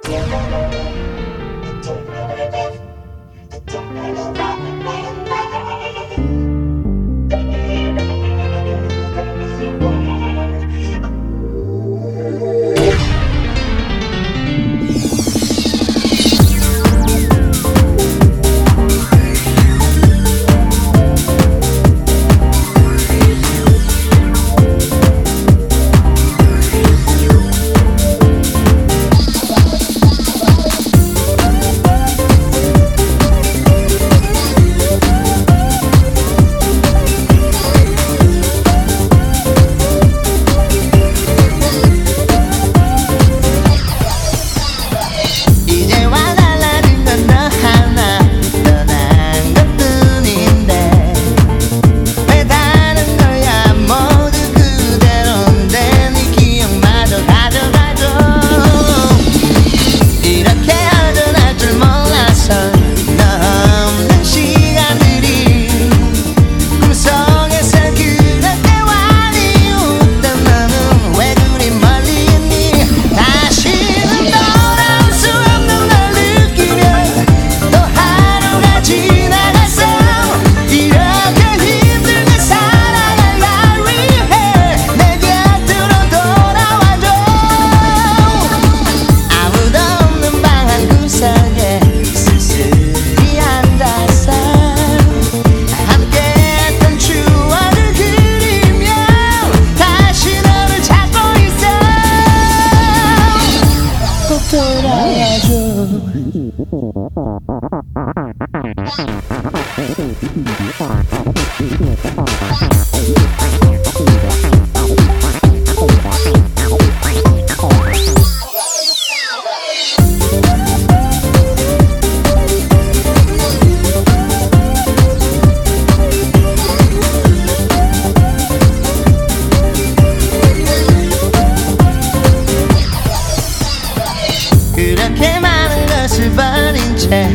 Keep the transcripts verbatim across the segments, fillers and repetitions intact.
그렇게 많은 것을 버린 채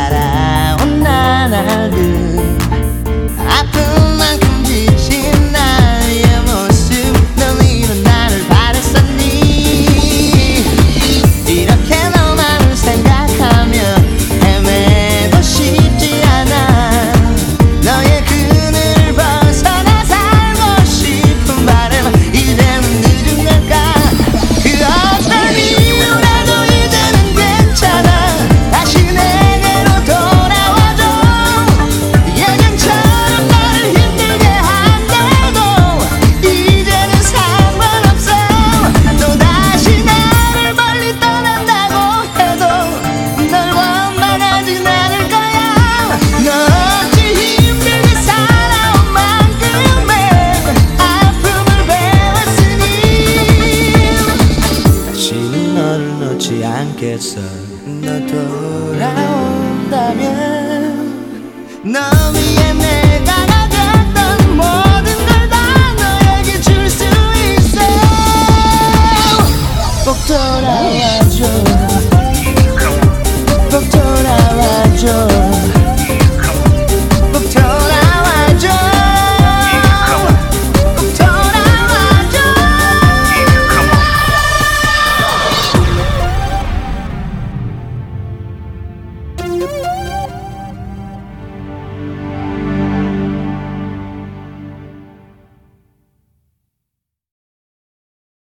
살아온 나날들, 아픈 만큼 지친 나의 모습, 넌 이런 나를 바랬었니? 이렇게 너만을 생각하며 헤매고 싶지 않아. 너의 그늘을 벗어나 살고 싶은 바람, 이제는 늦은 걸까? 그 어떤 이유라도 이제는 괜찮아. 다시 내게로 돌아와줘. 예전처럼 나를 힘들게 한다고 이제는 상관없어. 또다시 나를 멀리 떠난다고 해도 널 원망하진 않을 거야. 너 없이 힘들게 살아온 만큼의 아픔을 배웠으니 다시는 너를 놓지 않겠어. 너 돌아온다면 너 위해 내가 가졌던 모든 걸 다 너에게 줄 수 있어. 꼭 돌아와줘. 꼭 돌아와줘.